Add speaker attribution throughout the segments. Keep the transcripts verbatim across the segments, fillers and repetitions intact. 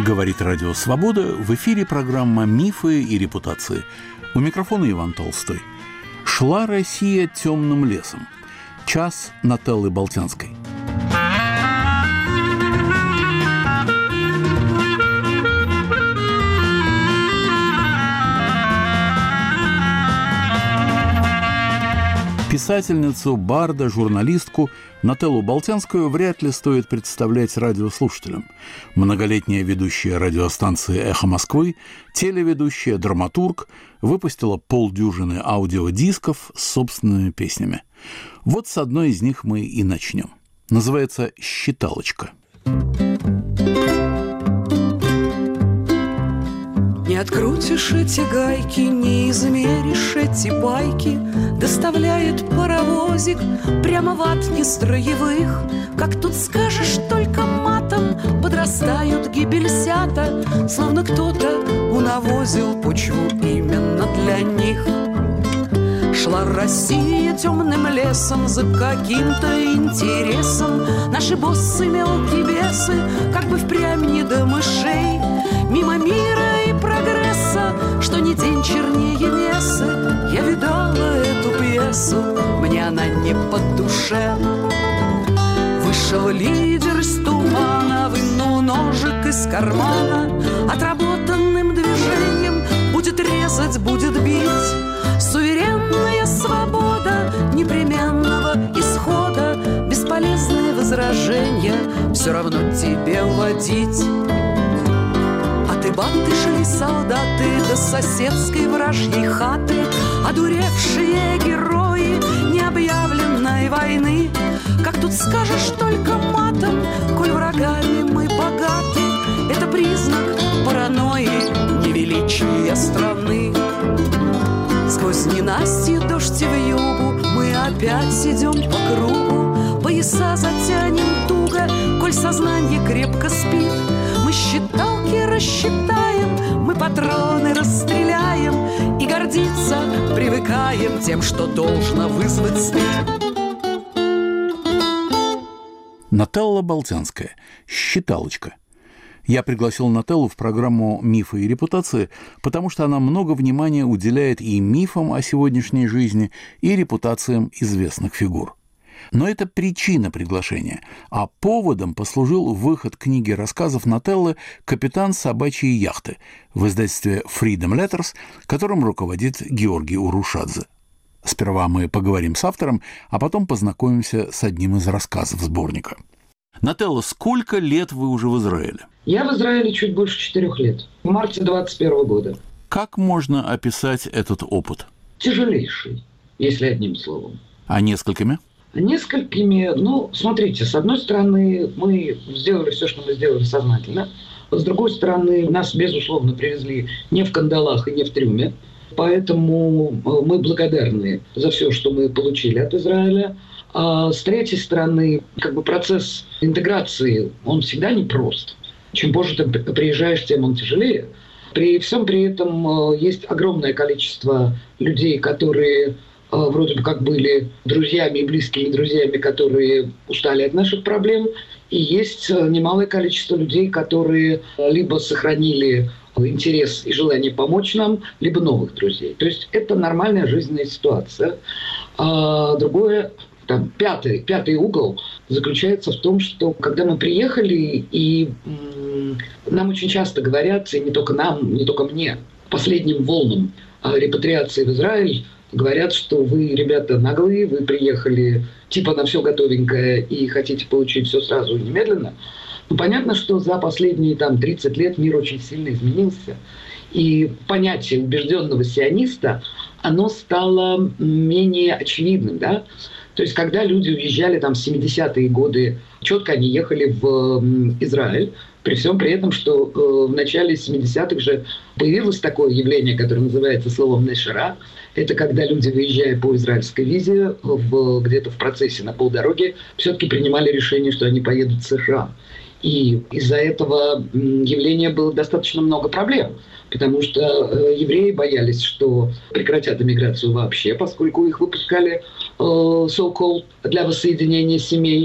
Speaker 1: Говорит Радио Свобода. В эфире программа «Мифы и репутации». У микрофона Иван Толстой. Шла Россия темным лесом. Час Нателлы Болтянской. Писательницу, барда, журналистку Нателлу Болтянскую вряд ли стоит представлять радиослушателям. Многолетняя ведущая радиостанции «Эхо Москвы», телеведущая, драматург, выпустила полдюжины аудиодисков с собственными песнями. Вот с одной из них мы и начнем. Называется «Считалочка».
Speaker 2: Не открутишь эти гайки, не измеришь эти байки. Доставляет паровозик прямо в ад нестроевых. Как тут скажешь только матом, подрастают гибельсята, словно кто-то унавозил почву именно для них. Шла Россия темным лесом за каким-то интересом. Наши боссы мелкие бесы, как бы впрямь не до мышей. Мимо мира и прогресса, что ни день чернее мессы. Я видала эту пьесу, мне она не по душе. Вышел лидер из тумана, вынул ножик из кармана. Отработанным движением будет резать, будет бить. Суверенная свобода непременного исхода. Бесполезные возражения все равно тебе водить. От Ибанты шли солдаты до соседской вражьей хаты, одуревшие герои необъявленной войны. Как тут скажешь только матом, коль врагами мы богаты. Это признак паранойи, невеличия страны. Сквозь ненастье, дождь и вьюгу мы опять идем по кругу. Пояса затянем туго, коль сознание крепко спит. Мы считалки рассчитаем, мы патроны расстреляем. И гордиться привыкаем тем, что должно вызвать стыд.
Speaker 1: Нателла Болтянская. «Считалочка». Я пригласил Нателлу в программу «Мифы и репутации», потому что она много внимания уделяет и мифам о сегодняшней жизни, и репутациям известных фигур. Но это причина приглашения, а поводом послужил выход книги рассказов Нателлы «Капитан собачьей яхты» в издательстве Freedom Letters, которым руководит Георгий Урушадзе. Сперва мы поговорим с автором, а потом познакомимся с одним из рассказов сборника. Нателла, сколько лет вы уже в Израиле?
Speaker 3: Я в Израиле чуть больше четырех лет. В марте двадцать первого года.
Speaker 1: Как можно описать этот опыт?
Speaker 3: Тяжелейший, если одним словом.
Speaker 1: А несколькими?
Speaker 3: Несколькими, ну, смотрите, с одной стороны, мы сделали все, что мы сделали сознательно. С другой стороны, нас, безусловно, привезли не в кандалах и не в трюме. Поэтому мы благодарны за все, что мы получили от Израиля. А с третьей стороны, как бы процесс интеграции, он всегда непрост. Чем позже ты приезжаешь, тем он тяжелее. При всем при этом есть огромное количество людей, которые вроде бы как были друзьями и близкими друзьями, которые устали от наших проблем. И есть немалое количество людей, которые либо сохранили интерес и желание помочь нам, либо новых друзей. То есть это нормальная жизненная ситуация. А другое, там, пятый, пятый угол заключается в том, что когда мы приехали, и м- нам очень часто говорят, и не только нам, не только мне, последним волнам репатриации в Израиль, говорят, что вы, ребята, наглые, вы приехали типа на все готовенькое и хотите получить все сразу и немедленно. Ну, понятно, что за последние там, тридцать лет мир очень сильно изменился. И понятие убежденного сиониста, оно стало менее очевидным. Да? То есть, когда люди уезжали там, в семидесятые годы, четко они ехали в Израиль, при всем при этом, что э, в начале семидесятых же появилось такое явление, которое называется словом «нешера». Это когда люди, выезжая по израильской визе, в, где-то в процессе на полдороги, все-таки принимали решение, что они поедут в США. И из-за этого явления было достаточно много проблем, потому что э, евреи боялись, что прекратят эмиграцию вообще, поскольку их выпускали э, so-called для воссоединения семей.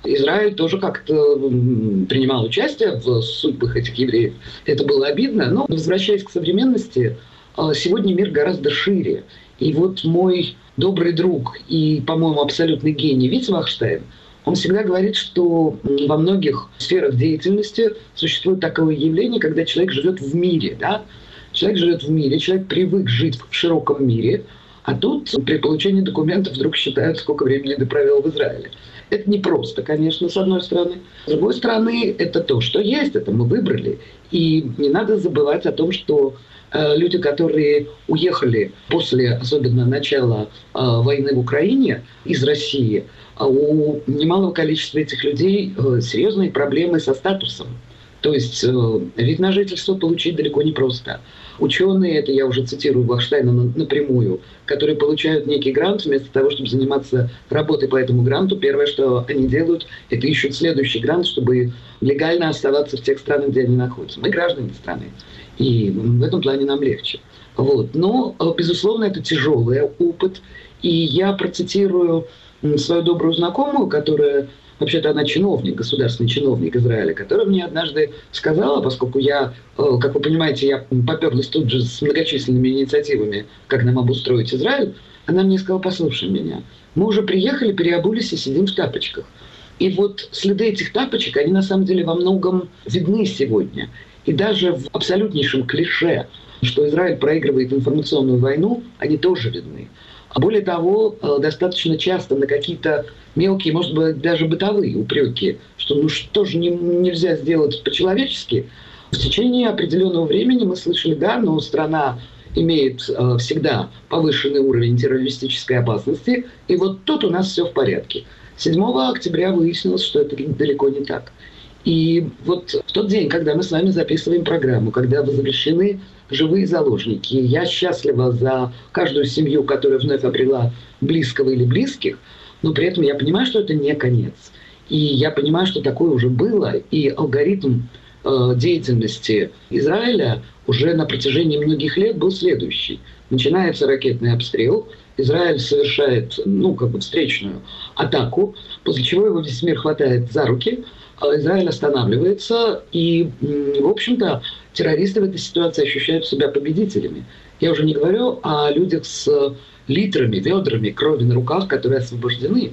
Speaker 3: Израиль тоже как-то принимал участие в судьбах этих евреев. Это было обидно. Но, возвращаясь к современности, сегодня мир гораздо шире. И вот мой добрый друг и, по-моему, абсолютный гений Витя Вахштайн, он всегда говорит, что во многих сферах деятельности существует такое явление, когда человек живет в мире. Да? Человек живет в мире, человек привык жить в широком мире, а тут при получении документов вдруг считают, сколько времени ты провел в Израиле. Это непросто, конечно, с одной стороны. С другой стороны, это то, что есть, это мы выбрали. И не надо забывать о том, что э, люди, которые уехали после, особенно начала э, войны в Украине из России, э, у немалого количества этих людей э, серьезные проблемы со статусом. То есть э, вид на жительство получить далеко не просто. Ученые, это я уже цитирую Вахштайна напрямую, которые получают некий грант, вместо того, чтобы заниматься работой по этому гранту, первое, что они делают, это ищут следующий грант, чтобы легально оставаться в тех странах, где они находятся. Мы граждане страны, и в этом плане нам легче. Вот. Но, безусловно, это тяжелый опыт, и я процитирую свою добрую знакомую, которая... Вообще-то она чиновник, государственный чиновник Израиля, которая мне однажды сказала, поскольку я, как вы понимаете, я поперлась тут же с многочисленными инициативами, как нам обустроить Израиль, она мне сказала: послушай меня, мы уже приехали, переобулись и сидим в тапочках. И вот следы этих тапочек, они на самом деле во многом видны сегодня. И даже в абсолютнейшем клише, что Израиль проигрывает информационную войну, они тоже видны. Более того, достаточно часто на какие-то мелкие, может быть, даже бытовые упреки, что ну что же не, нельзя сделать по-человечески, в течение определенного времени мы слышали: да, но страна имеет э, всегда повышенный уровень террористической опасности, и вот тут у нас все в порядке. седьмого октября выяснилось, что это далеко не так. И вот в тот день, когда мы с вами записываем программу, когда возвращены живые заложники, я счастлива за каждую семью, которая вновь обрела близкого или близких, но при этом я понимаю, что это не конец. И я понимаю, что такое уже было, и алгоритм э, деятельности Израиля уже на протяжении многих лет был следующий. Начинается ракетный обстрел, Израиль совершает, ну, как бы встречную атаку, после чего его весь мир хватает за руки, Израиль останавливается, и, в общем-то, террористы в этой ситуации ощущают себя победителями. Я уже не говорю о людях с литрами, ведрами крови на руках, которые освобождены.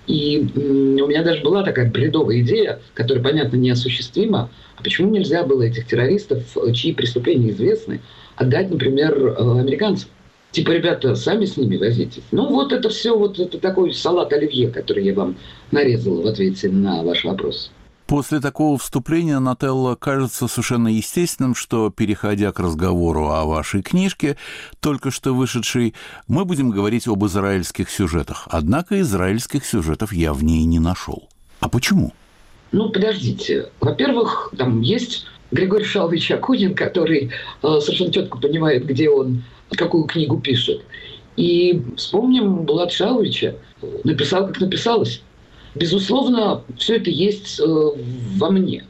Speaker 3: И у меня даже была такая бредовая идея, которая, понятно, неосуществима. А почему нельзя было этих террористов, чьи преступления известны, отдать, например, американцам? Типа, ребята, сами с ними возитесь. Ну, вот это все, вот это такой салат оливье, который я вам нарезала в ответе на ваш вопрос.
Speaker 1: После такого вступления, Нателла, кажется совершенно естественным, что, переходя к разговору о вашей книжке, только что вышедшей, мы будем говорить об израильских сюжетах. Однако израильских сюжетов я в ней не нашел. А почему?
Speaker 3: Ну, подождите. Во-первых, там есть Григорий Шалович Акунин, который э, совершенно четко понимает, где он, какую книгу пишет. И вспомним Булата Шаловича. Написал, как написалось. Безусловно, все это есть э, во мне.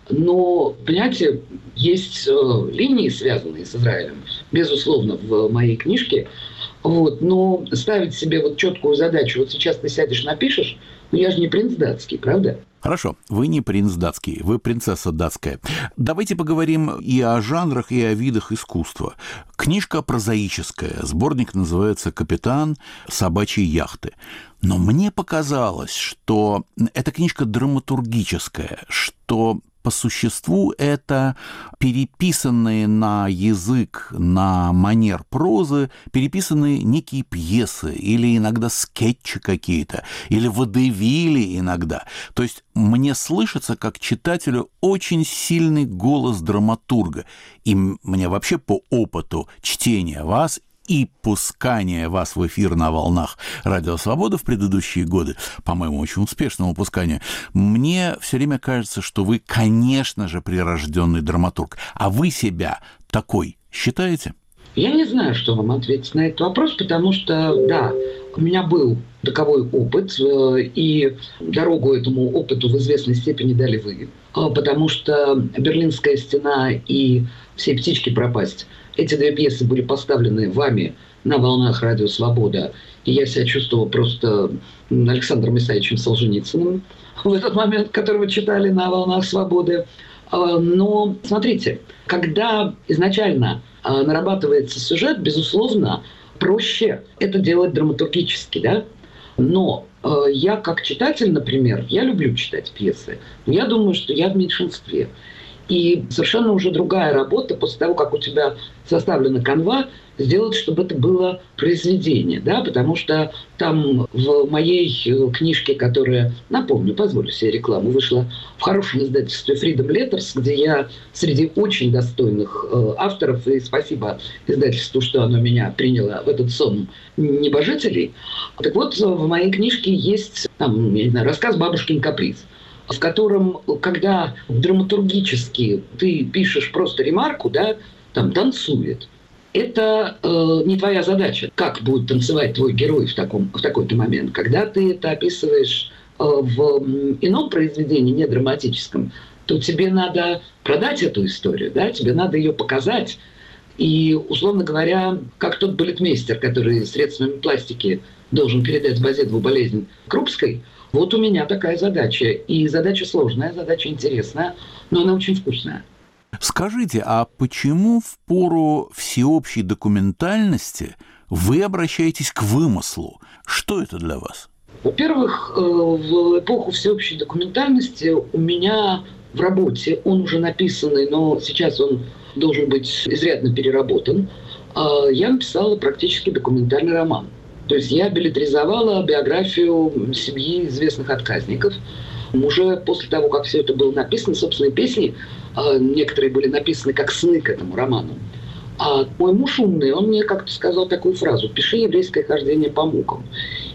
Speaker 3: Но, понимаете, есть э, линии, связанные с Израилем, безусловно, в моей книжке. Вот, но ставить себе вот четкую задачу: вот сейчас ты сядешь, напишешь, ну я же не принц датский, правда?
Speaker 1: Хорошо, вы не принц датский, вы принцесса датская. Давайте поговорим и о жанрах, и о видах искусства. Книжка прозаическая, сборник называется «Капитан собачьей яхты». Но мне показалось, что эта книжка драматургическая, что по существу это переписанные на язык, на манер прозы, переписанные некие пьесы или иногда скетчи какие-то, или водевили иногда. То есть мне слышится, как читателю, очень сильный голос драматурга. И мне вообще по опыту чтения вас и пускания вас в эфир на волнах Радио Свобода в предыдущие годы, по-моему, очень успешному пусканию, мне все время кажется, что вы, конечно же, прирожденный драматург. А вы себя такой считаете?
Speaker 3: Я не знаю, что вам ответить на этот вопрос, потому что, да, у меня был таковой опыт, и дорогу этому опыту в известной степени дали вы, потому что «Берлинская стена» и «Все птички пропасть» — эти две пьесы были поставлены вами на волнах Радио Свобода. И я себя чувствовал просто Александром Исаевичем Солженицыным в этот момент, которого читали на «Волнах свободы». Но, смотрите, когда изначально нарабатывается сюжет, безусловно, проще это делать драматургически, да? Но я как читатель, например, я люблю читать пьесы, но я думаю, что я в меньшинстве. И совершенно уже другая работа после того, как у тебя составлена канва, сделать, чтобы это было произведение, да, потому что там в моей книжке, которая, напомню, позволю себе рекламу, вышла в хорошем издательстве Freedom Letters, где я среди очень достойных э, авторов, и спасибо издательству, что оно меня приняло в этот сон небожителей. Так вот, в моей книжке есть там, я не знаю, рассказ «Бабушкин каприз», в котором, когда драматургически ты пишешь просто ремарку, да, там танцует. Это э, не твоя задача, как будет танцевать твой герой в, таком, в такой-то момент. Когда ты это описываешь э, в ином произведении, не драматическом, то тебе надо продать эту историю, да, тебе надо ее показать. И, условно говоря, как тот балетмейстер, который средствами пластики должен передать Базедову болезнь Крупской, вот у меня такая задача. И задача сложная, задача интересная, но она очень вкусная.
Speaker 1: Скажите, а почему в пору всеобщей документальности вы обращаетесь к вымыслу? Что это для вас?
Speaker 3: Во-первых, в эпоху всеобщей документальности у меня в работе, он уже написанный, но сейчас он должен быть изрядно переработан, я написала практически документальный роман. То есть я билетризовала биографию семьи известных отказников. Уже после того, как все это было написано, собственные песни, некоторые были написаны как сны к этому роману. А мой муж умный, он мне как-то сказал такую фразу: «Пиши еврейское хождение по мукам».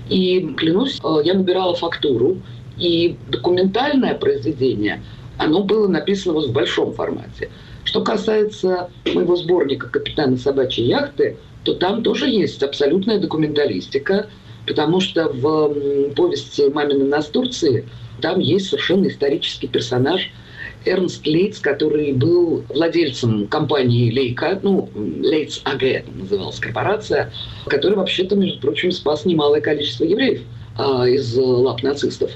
Speaker 3: И, клянусь, я набирала фактуру, и документальное произведение, оно было написано вот в большом формате. Что касается моего сборника «Капитана собачьей яхты», то там тоже есть абсолютная документалистика, потому что в повести «Мамины настурции» там есть совершенно исторический персонаж Эрнст Лейтс, который был владельцем компании Лейка, ну, Лейтс АГ называлась корпорация, которая вообще-то, между прочим, спас немалое количество евреев а, из лап нацистов.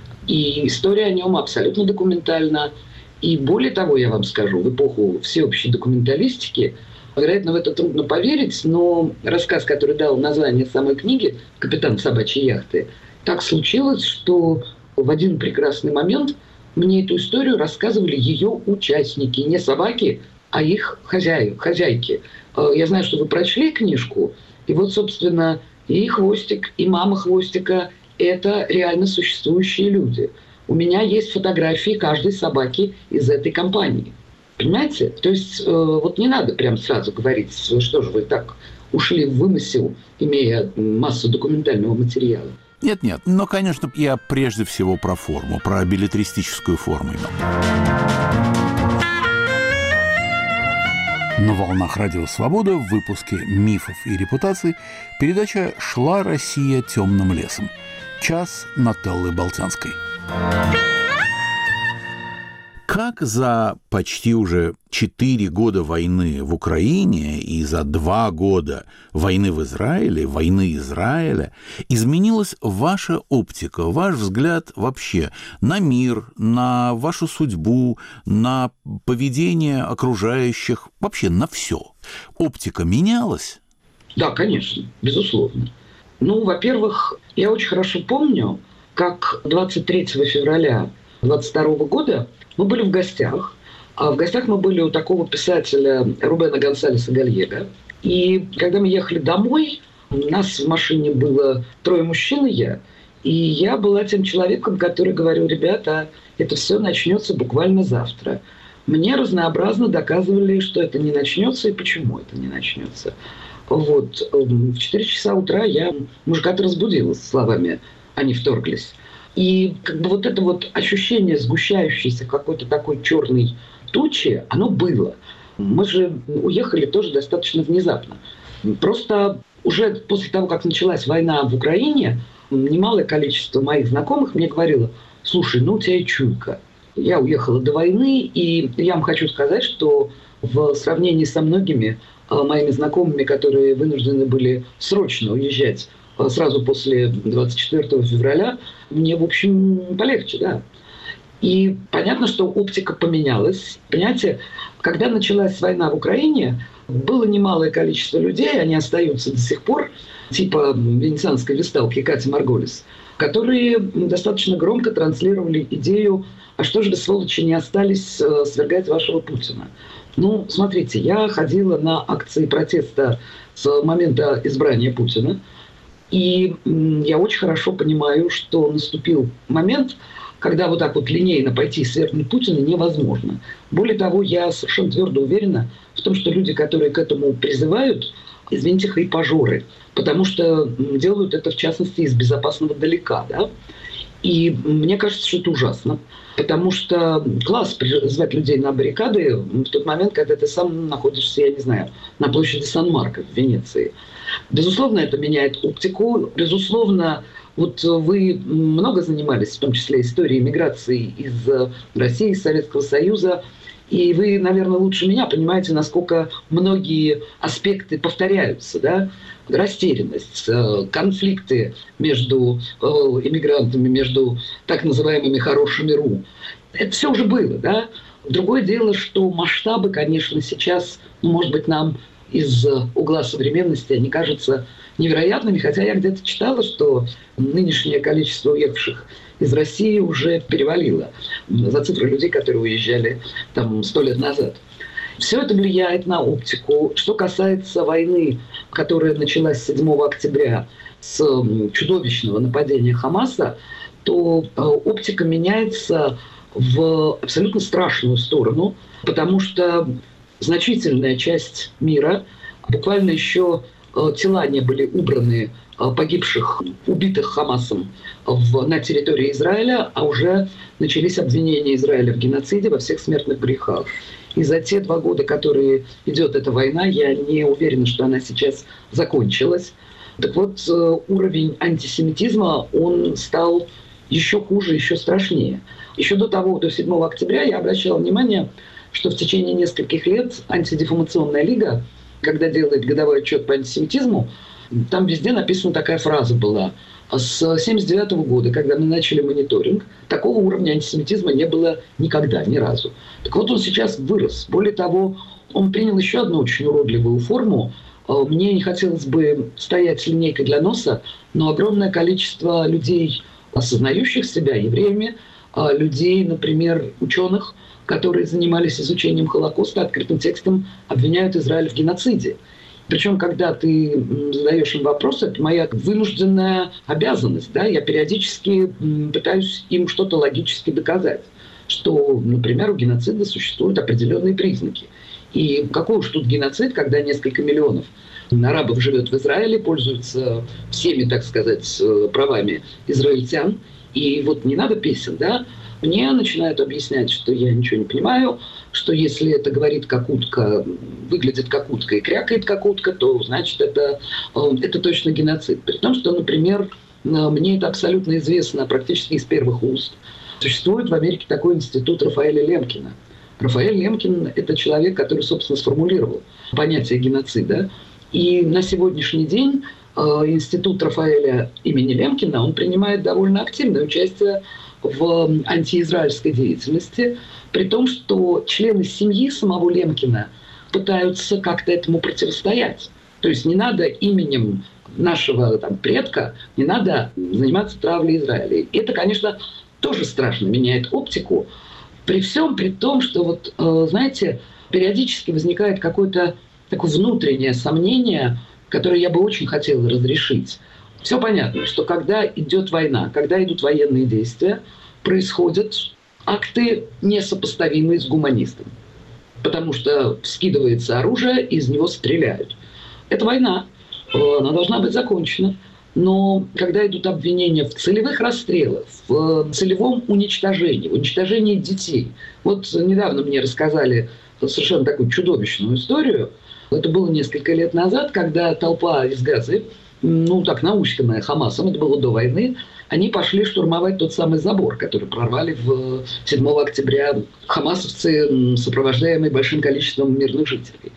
Speaker 3: И история о нем абсолютно документальна. И более того, я вам скажу, в эпоху всеобщей документалистики, вероятно, в это трудно поверить, но рассказ, который дал название самой книги «Капитан собачьей яхты», так случилось, что в один прекрасный момент мне эту историю рассказывали ее участники, не собаки, а их хозяи, хозяйки. Я знаю, что вы прочли книжку, и вот, собственно, и Хвостик, и мама Хвостика – это реально существующие люди. У меня есть фотографии каждой собаки из этой компании. Понимаете? То есть э, вот не надо прям сразу говорить, что же вы так ушли в вымысел, имея массу документального материала.
Speaker 1: Нет-нет, но, конечно, я прежде всего про форму, про беллетристическую форму имел. На волнах Радио Свобода в выпуске «Мифов и репутаций» передача «Шла Россия темным лесом». Час Нателлы Болтянской. Как за почти уже четыре года войны в Украине и за два года войны в Израиле, войны Израиля, изменилась ваша оптика, ваш взгляд вообще на мир, на вашу судьбу, на поведение окружающих, вообще на все? Оптика менялась?
Speaker 3: Да, конечно, безусловно. Ну, во-первых, я очень хорошо помню, как двадцать третьего февраля двадцать второго года мы были в гостях. А в гостях мы были у такого писателя Рубена Гонсалеса Гальего. И когда мы ехали домой, у нас в машине было трое мужчин и я. И я была тем человеком, который говорил: ребята, это все начнется буквально завтра. Мне разнообразно доказывали, что это не начнется и почему это не начнется. Вот. В четыре часа утра я мужика-то разбудила с словами: они вторглись. И как бы вот это вот ощущение сгущающейся какой-то такой черной тучи, оно было. Мы же уехали тоже достаточно внезапно. Просто уже после того, как началась война в Украине, немалое количество моих знакомых мне говорило: слушай, ну у тебя и чуйка. Я уехала до войны, и я вам хочу сказать, что в сравнении со многими моими знакомыми, которые вынуждены были срочно уезжать сразу после двадцать четвёртого февраля, мне, в общем, полегче, да. И понятно, что оптика поменялась. Понимаете, когда началась война в Украине, было немалое количество людей, они остаются до сих пор, типа венецианской весталки Кати Марголис, которые достаточно громко транслировали идею, а что же вы, сволочи, не остались свергать вашего Путина. Ну, смотрите, я ходила на акции протеста с момента избрания Путина, и я очень хорошо понимаю, что наступил момент, когда вот так вот линейно пойти и свергнуть Путина невозможно. Более того, я совершенно твердо уверена в том, что люди, которые к этому призывают, извините, хайпажоры, потому что делают это, в частности, из безопасного далека, да. И мне кажется, что это ужасно, потому что класс призывать людей на баррикады в тот момент, когда ты сам находишься, я не знаю, на площади Сан-Марко в Венеции. Безусловно, это меняет оптику, безусловно, вот вы много занимались, в том числе историей миграции из России, из Советского Союза, и вы, наверное, лучше меня понимаете, насколько многие аспекты повторяются, да? Растерянность, конфликты между иммигрантами, между так называемыми хорошими РУ. Это все уже было, да? Другое дело, что масштабы, конечно, сейчас, может быть, нам из угла современности они кажутся невероятными, хотя я где-то читала, что нынешнее количество уехавших из России уже перевалило за цифры людей, которые уезжали там сто лет назад. Все это влияет на оптику. Что касается войны, которая началась седьмого октября с чудовищного нападения Хамаса, то оптика меняется в абсолютно страшную сторону, потому что значительная часть мира, буквально еще тела не были убраны погибших, убитых Хамасом в, на территории Израиля, а уже начались обвинения Израиля в геноциде, во всех смертных грехах. И за те два года, которые идет эта война, я не уверена, что она сейчас закончилась. Так вот, уровень антисемитизма, он стал еще хуже, еще страшнее. Еще до того, до седьмого октября, я обращала внимание, что в течение нескольких лет антидефамационная лига, когда делает годовой отчет по антисемитизму, там везде написана такая фраза была. С семьдесят девятого года, когда мы начали мониторинг, такого уровня антисемитизма не было никогда, ни разу. Так вот, он сейчас вырос. Более того, он принял еще одну очень уродливую форму. Мне не хотелось бы стоять с линейкой для носа, но огромное количество людей, осознающих себя евреями, людей, например, ученых, которые занимались изучением Холокоста, открытым текстом обвиняют Израиль в геноциде. Причем, когда ты задаешь им вопросы, это моя вынужденная обязанность. Да? Я периодически пытаюсь им что-то логически доказать, что, например, у геноцида существуют определенные признаки. И какой уж тут геноцид, когда несколько миллионов арабов живет в Израиле, пользуются всеми, так сказать, правами израильтян. И вот не надо песен, да? Мне начинают объяснять, что я ничего не понимаю, что если это говорит как утка, выглядит как утка и крякает как утка, то значит это, это точно геноцид. При том, что, например, мне это абсолютно известно практически из первых уст. Существует в Америке такой институт Рафаэля Лемкина. Рафаэль Лемкин – это человек, который, собственно, сформулировал понятие геноцида. И на сегодняшний день институт Рафаэля имени Лемкина, он принимает довольно активное участие в антиизраильской деятельности, при том, что члены семьи самого Лемкина пытаются как-то этому противостоять. То есть не надо именем нашего там, предка, не надо заниматься травлей Израиля. И это, конечно, тоже страшно меняет оптику. При всем при том, что, вот, знаете, периодически возникает какое-то такое внутреннее сомнение, которое я бы очень хотела разрешить. Все понятно, что когда идет война, когда идут военные действия, происходят акты, несопоставимые с гуманизмом. Потому что скидывается оружие, из него стреляют. Это война, она должна быть закончена. Но когда идут обвинения в целевых расстрелах, в целевом уничтожении, в уничтожении детей. Вот недавно мне рассказали совершенно такую чудовищную историю. Это было несколько лет назад, когда толпа из Газы, ну так науськанная Хамасом, это было до войны, они пошли штурмовать тот самый забор, который прорвали в седьмого октября хамасовцы, сопровождаемые большим количеством мирных жителей.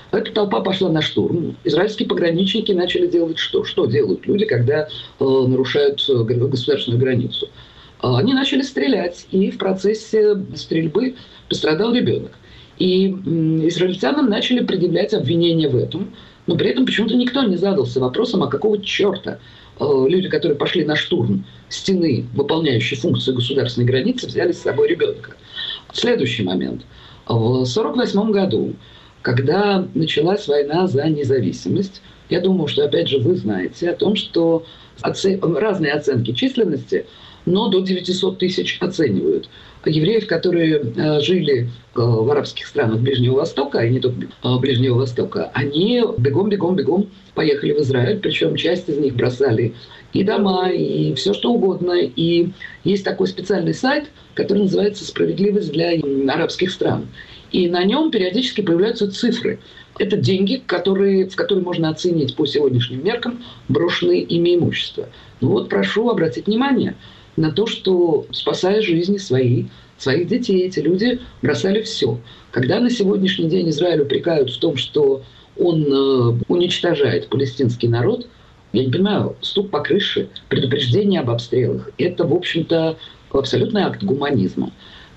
Speaker 3: Эта толпа пошла на штурм. Израильские пограничники начали делать что? Что делают люди, когда э, нарушают государственную границу? Э, они начали стрелять, и в процессе стрельбы пострадал ребенок. И э, израильтянам начали предъявлять обвинения в этом, но при этом почему-то никто не задался вопросом, а какого черта э, люди, которые пошли на штурм стены, выполняющей функцию государственной границы, взяли с собой ребенка. Следующий момент. В сорок восьмом году, когда началась война за независимость, я думаю, что, опять же, вы знаете о том, что оце... разные оценки численности, но до девятисот тысяч оценивают евреев, которые э, жили э, в арабских странах Ближнего Востока, и не только э, Ближнего Востока, они бегом-бегом-бегом поехали в Израиль, причем часть из них бросали и дома, и все что угодно. И есть такой специальный сайт, который называется «Справедливость для арабских стран». И на нем периодически появляются цифры. Это деньги, которые, в которые можно оценить по сегодняшним меркам брошенное ими имущество. Ну вот прошу обратить внимание на то, что, спасая жизни свои, своих детей, эти люди бросали все. Когда на сегодняшний день Израиль упрекают в том, что он э, уничтожает палестинский народ, я не понимаю, стук по крыше, предупреждение об обстрелах – это, в общем-то, абсолютный акт гуманизма.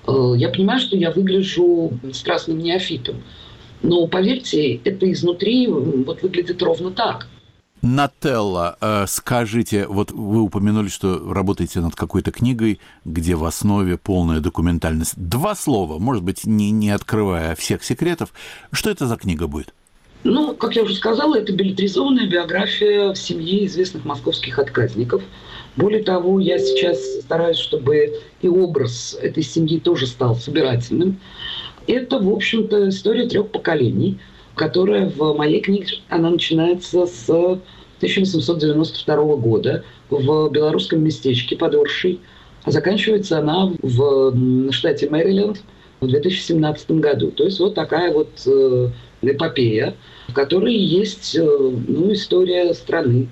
Speaker 3: Я понимаю, что я выгляжу страстным неофитом, но, поверьте, это изнутри вот выглядит ровно так.
Speaker 1: Нателла, скажите, вот вы упомянули, что работаете над какой-то книгой, где в основе полная документальность. Два слова, может быть, не, не открывая всех секретов. Что это за книга будет?
Speaker 3: Ну, как я уже сказала, это билетризованная биография семьи известных московских отказников. Более того, я сейчас стараюсь, чтобы и образ этой семьи тоже стал собирательным. Это, в общем-то, история трех поколений, которая в моей книге, она начинается с тысяча восемьсот девяносто второго года в белорусском местечке под Оршей, а заканчивается она в штате Мэриленд в две тысячи семнадцатом году. То есть вот такая вот э, эпопея, в которой есть э, ну, история страны,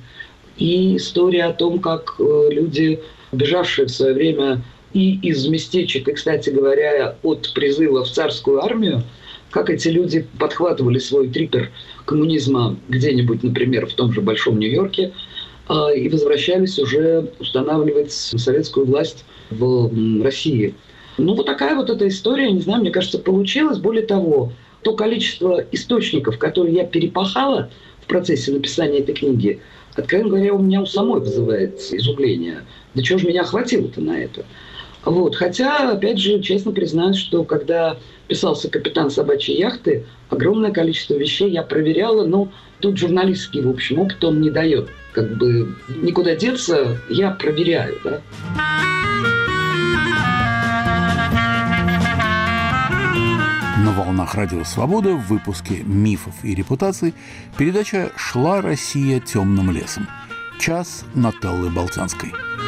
Speaker 3: и история о том, как э, люди, бежавшие в свое время и из местечек, и, кстати говоря, от призыва в царскую армию, как эти люди подхватывали свой трипер коммунизма где-нибудь, например, в том же Большом Нью-Йорке, э, и возвращались уже устанавливать советскую власть в э, России. Ну, вот такая вот эта история, не знаю, мне кажется, получилась. Более того, то количество источников, которые я перепахала в процессе написания этой книги, откровенно говоря, у меня у самой вызывает изумление. Да чего же меня хватило-то на это? Вот. Хотя, опять же, честно признаюсь, что когда писался «Капитан собачьей яхты», огромное количество вещей я проверяла, но тут журналистский, в общем, опыт он не дает. Как бы никуда деться, я проверяю, да.
Speaker 1: На волнах Радио Свобода в выпуске «Мифов и репутаций» передача «Шла Россия темным лесом». Час Нателлы Болтянской.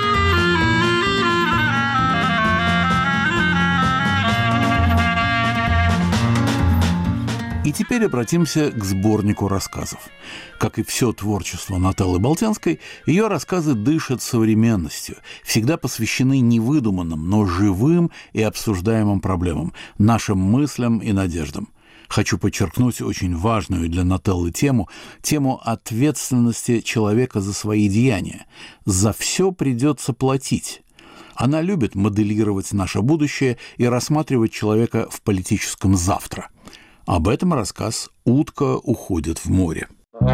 Speaker 1: И теперь обратимся к сборнику рассказов. Как и все творчество Нателлы Болтянской, ее рассказы дышат современностью, всегда посвящены невыдуманным, но живым и обсуждаемым проблемам, нашим мыслям и надеждам. Хочу подчеркнуть очень важную для Нателлы тему, тему ответственности человека за свои деяния. За все придется платить. Она любит моделировать наше будущее и рассматривать человека в политическом завтра. Об этом рассказ «Утка уходит в море».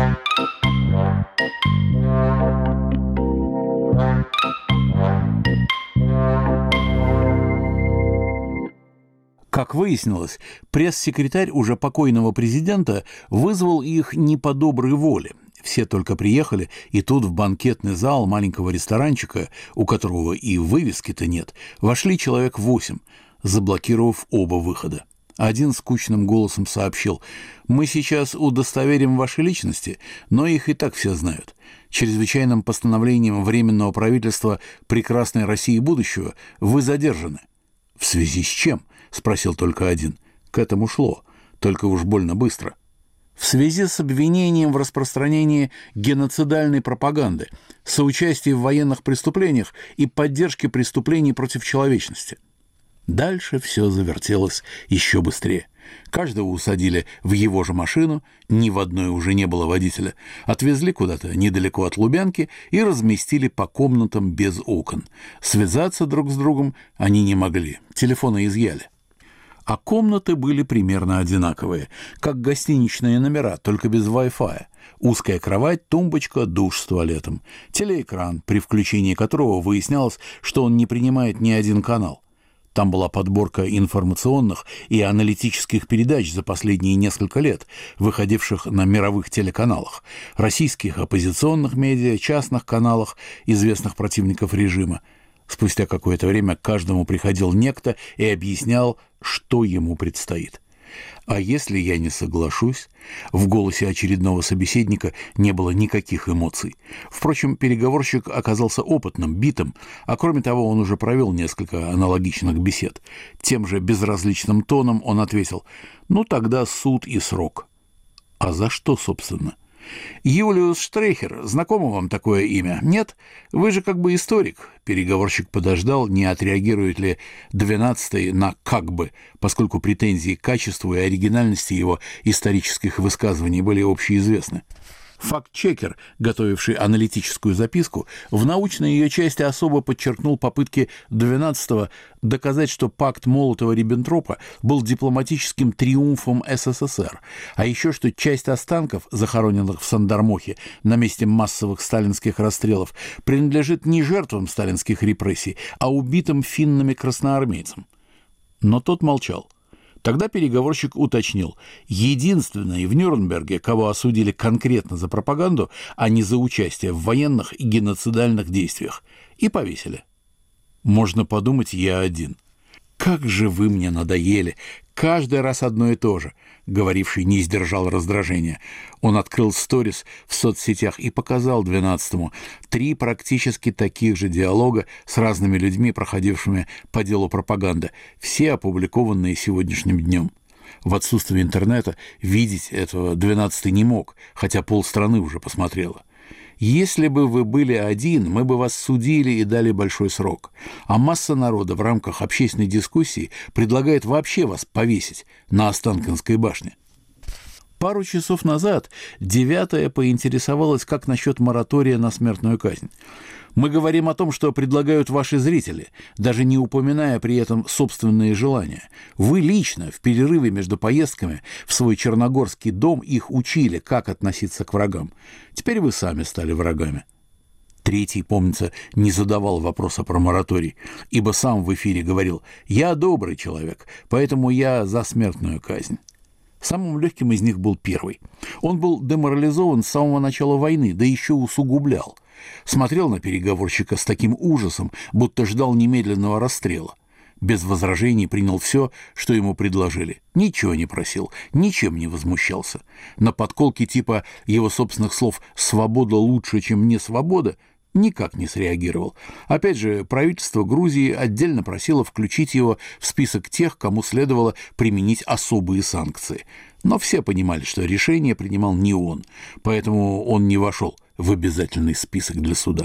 Speaker 1: Как выяснилось, пресс-секретарь уже покойного президента вызвал их не по доброй воле. Все только приехали, и тут в банкетный зал маленького ресторанчика, у которого и вывески-то нет, вошли человек восемь, заблокировав оба выхода. Один скучным голосом сообщил: «Мы сейчас удостоверим ваши личности, но их и так все знают. Чрезвычайным постановлением Временного правительства прекрасной России будущего вы задержаны». «В связи с чем?» – спросил только один. «К этому шло, только уж больно быстро». «В связи с обвинением в распространении геноцидальной пропаганды, соучастии в военных преступлениях и поддержке преступлений против человечности». Дальше все завертелось еще быстрее. Каждого усадили в его же машину, ни в одной уже не было водителя, отвезли куда-то недалеко от Лубянки и разместили по комнатам без окон. Связаться друг с другом они не могли, телефоны изъяли. А комнаты были примерно одинаковые, как гостиничные номера, только без Wi-Fi. Узкая кровать, тумбочка, душ с туалетом, телеэкран, при включении которого выяснялось, что он не принимает ни один канал. Там была подборка информационных и аналитических передач за последние несколько лет, выходивших на мировых телеканалах, российских оппозиционных медиа, частных каналах известных противников режима. Спустя какое-то время к каждому приходил некто и объяснял, что ему предстоит. А если я не соглашусь? В голосе очередного собеседника не было никаких эмоций. Впрочем, переговорщик оказался опытным, битым, а кроме того, он уже провел несколько аналогичных бесед. Тем же безразличным тоном он ответил: «Ну, тогда суд и срок». А за что, собственно? Юлиус Штрейхер, знакомо вам такое имя? Нет? Вы же как бы историк. Переговорщик подождал, не отреагирует ли двенадцатый на «как бы», поскольку претензии к качеству и оригинальности его исторических высказываний были общеизвестны. Факт-чекер, готовивший аналитическую записку, в научной ее части особо подчеркнул попытки двенадцатого доказать, что пакт Молотова-Риббентропа был дипломатическим триумфом СССР, а еще что часть останков, захороненных в Сандармохе на месте массовых сталинских расстрелов, принадлежит не жертвам сталинских репрессий, а убитым финнами красноармейцам. Но тот молчал. Тогда переговорщик уточнил: единственный в Нюрнберге, кого осудили конкретно за пропаганду, а не за участие в военных и геноцидальных действиях, и повесили. Можно подумать, я один. «Как же вы мне надоели! Каждый раз одно и то же!» Говоривший не сдержал раздражения. Он открыл сторис в соцсетях и показал двенадцатому три практически таких же диалога с разными людьми, проходившими по делу пропаганды, все опубликованные сегодняшним днем. В отсутствие интернета видеть этого двенадцатый не мог, хотя полстраны уже посмотрела. Если бы вы были один, мы бы вас судили и дали большой срок. А масса народа в рамках общественной дискуссии предлагает вообще вас повесить на Останкинской башне. Пару часов назад девятая поинтересовалась, как насчет моратория на смертную казнь. Мы говорим о том, что предлагают ваши зрители, даже не упоминая при этом собственные желания. Вы лично в перерыве между поездками в свой черногорский дом их учили, как относиться к врагам. Теперь вы сами стали врагами. Третий, помнится, не задавал вопроса про мораторий, ибо сам в эфире говорил: «Я добрый человек, поэтому я за смертную казнь». Самым легким из них был первый. Он был деморализован с самого начала войны, да еще усугублял. Смотрел на переговорщика с таким ужасом, будто ждал немедленного расстрела. Без возражений принял все, что ему предложили. Ничего не просил, ничем не возмущался. На подколки типа его собственных слов «свобода лучше, чем не свобода» никак не среагировал. Опять же, правительство Грузии отдельно просило включить его в список тех, кому следовало применить особые санкции. Но все понимали, что решение принимал не он, поэтому он не вошел в обязательный список для суда.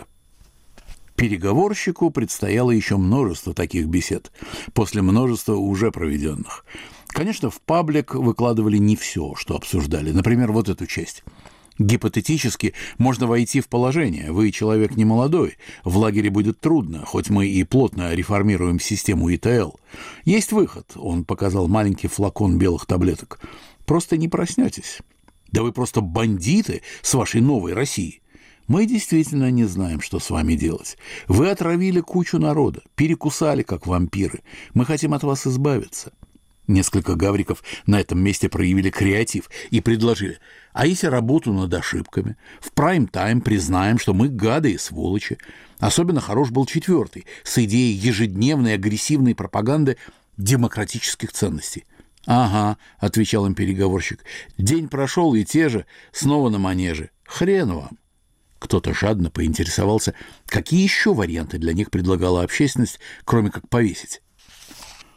Speaker 1: Переговорщику предстояло еще множество таких бесед, после множества уже проведенных. Конечно, в паблик выкладывали не все, что обсуждали, например, вот эту часть. Гипотетически можно войти в положение: вы человек не молодой, в лагере будет трудно, хоть мы и плотно реформируем систему И Т Л. Есть выход, он показал маленький флакон белых таблеток. Просто не проснетесь. Да вы просто бандиты с вашей новой Россией. Мы действительно не знаем, что с вами делать. Вы отравили кучу народа, перекусали, как вампиры. Мы хотим от вас избавиться. Несколько гавриков на этом месте проявили креатив и предложили: а если работу над ошибками? В прайм-тайм признаем, что мы гады и сволочи. Особенно хорош был четвертый, с идеей ежедневной агрессивной пропаганды демократических ценностей. «Ага», — отвечал им переговорщик, — «день прошел, и те же, снова на манеже. Хрен вам». Кто-то жадно поинтересовался, какие еще варианты для них предлагала общественность, кроме как повесить.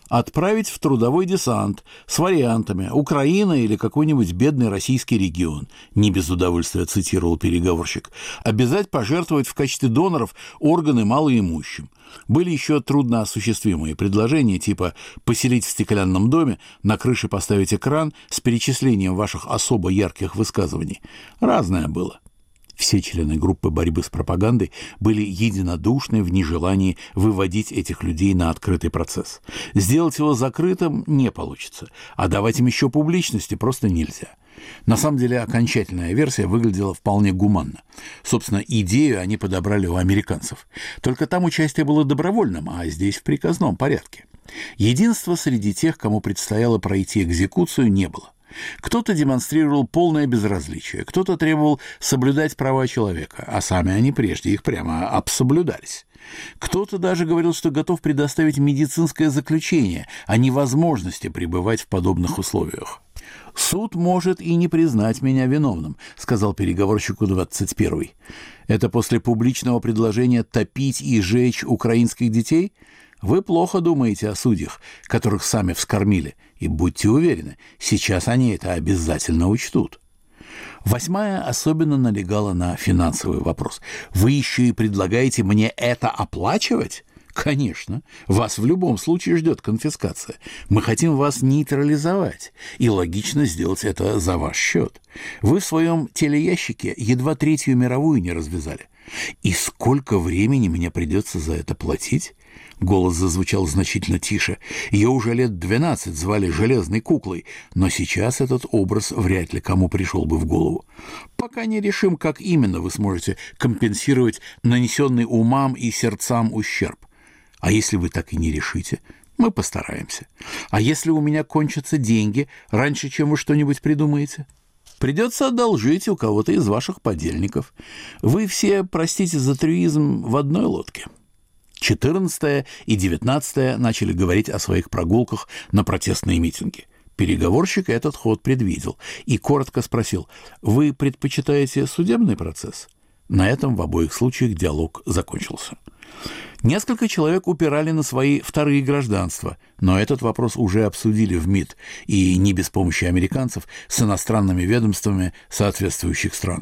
Speaker 1: отправить в трудовой десант с вариантами «Украина» или какой-нибудь бедный российский регион, не без удовольствия цитировал переговорщик, обязать пожертвовать в качестве доноров органы малоимущим. Были еще трудноосуществимые предложения, типа поселить в стеклянном доме, на крыше поставить экран с перечислением ваших особо ярких высказываний. Разное было. Все члены группы борьбы с пропагандой были единодушны в нежелании выводить этих людей на открытый процесс. Сделать его закрытым не получится, а давать им еще публичности просто нельзя. На самом деле окончательная версия выглядела вполне гуманно. Собственно, идею они подобрали у американцев. Только там участие было добровольным, а здесь в приказном порядке. Единства среди тех, кому предстояло пройти экзекуцию, не было. Кто-то демонстрировал полное безразличие, кто-то требовал соблюдать права человека, а сами они прежде их прямо обсоблюдались. Кто-то даже говорил, что готов предоставить медицинское заключение о невозможности пребывать в подобных условиях. «Суд может и не признать меня виновным», — сказал переговорщику двадцать первый. «Это после публичного предложения топить и жечь украинских детей? Вы плохо думаете о судьях, которых сами вскормили, и будьте уверены, сейчас они это обязательно учтут». Восьмая особенно налегала на финансовый вопрос. «Вы еще и предлагаете мне это оплачивать?» «Конечно. Вас в любом случае ждет конфискация. Мы хотим вас нейтрализовать, и логично сделать это за ваш счет. Вы в своем телеящике едва Третью мировую не развязали. И сколько времени мне придется за это платить?» Голос зазвучал значительно тише. Ее уже лет двенадцать звали «железной куклой», но сейчас этот образ вряд ли кому пришел бы в голову. «Пока не решим, как именно вы сможете компенсировать нанесенный умам и сердцам ущерб. А если вы так и не решите, мы постараемся. А если у меня кончатся деньги раньше, чем вы что-нибудь придумаете? Придется одолжить у кого-то из ваших подельников. Вы все, простите за трюизм, в одной лодке». четырнадцатая и девятнадцатая начали говорить о своих прогулках на протестные митинги. Переговорщик этот ход предвидел и коротко спросил: «Вы предпочитаете судебный процесс?» На этом в обоих случаях диалог закончился. Несколько человек упирали на свои вторые гражданства, но этот вопрос уже обсудили в МИД, и не без помощи американцев, с иностранными ведомствами соответствующих стран.